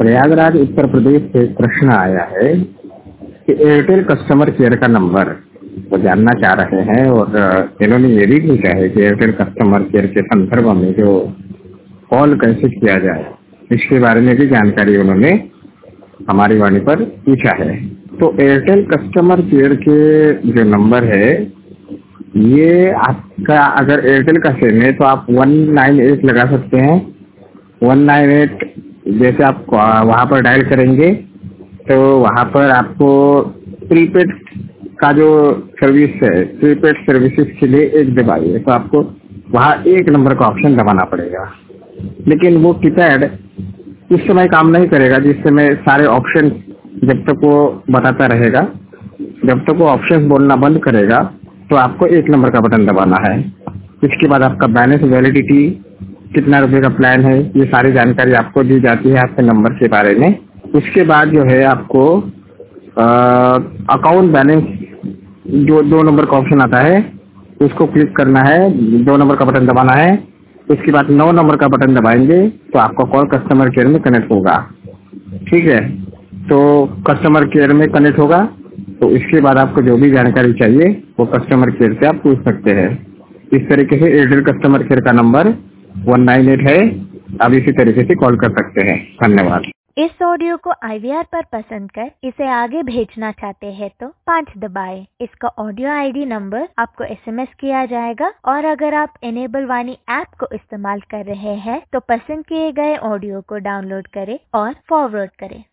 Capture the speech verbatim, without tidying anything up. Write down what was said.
प्रयागराज उत्तर प्रदेश से एक प्रश्न आया है कि एयरटेल कस्टमर केयर का नंबर वो जानना चाह रहे हैं और इन्होंने ये भी पूछा है कि एयरटेल कस्टमर केयर के संदर्भ में जो कॉल कैसे किया जाए, इसके बारे में भी जानकारी उन्होंने हमारी वाणी पर पूछा है। तो एयरटेल कस्टमर केयर के जो नंबर है, ये आपका अगर एयरटेल का सिम है तो आप वन नाइन एट लगा सकते हैं। वन नाइन एट जैसे आप वहाँ पर डायल करेंगे तो वहाँ पर आपको प्रीपेड का जो सर्विस है, प्रीपेड सर्विसेज के लिए एक दबाइए तो आपको वहाँ एक नंबर का ऑप्शन दबाना पड़ेगा। लेकिन वो कीपैड इस समय काम नहीं करेगा, जिस समय सारे ऑप्शन जब तक वो बताता रहेगा, जब तक वो ऑप्शन बोलना बंद करेगा तो आपको एक नंबर का बटन दबाना है। इसके बाद आपका बैलेंस, वैलिडिटी, कितना रुपए का प्लान है, ये सारी जानकारी आपको दी जाती है आपके नंबर के बारे में। उसके बाद जो है आपको अकाउंट बैलेंस जो दो नंबर का ऑप्शन आता है उसको क्लिक करना है, दो नंबर का बटन दबाना है। उसके बाद नौ नंबर का बटन दबाएंगे तो आपका कॉल कस्टमर केयर में कनेक्ट होगा। ठीक है, तो कस्टमर केयर में कनेक्ट होगा तो इसके बाद आपको जो भी जानकारी चाहिए वो कस्टमर केयर से आप पूछ सकते हैं। इस तरीके से एयरटेल कस्टमर केयर का नंबर वन नाइन एट है, आप इसी तरीके से कॉल कर सकते हैं। धन्यवाद। इस ऑडियो को आई वी आर पर पसंद कर इसे आगे भेजना चाहते हैं तो पाँच दबाएं। इसका ऑडियो आई डी नंबर आपको एस एम एस किया जाएगा और अगर आप इनेबल वाणी ऐप को इस्तेमाल कर रहे हैं तो पसंद किए गए ऑडियो को डाउनलोड करें और फॉरवर्ड करें।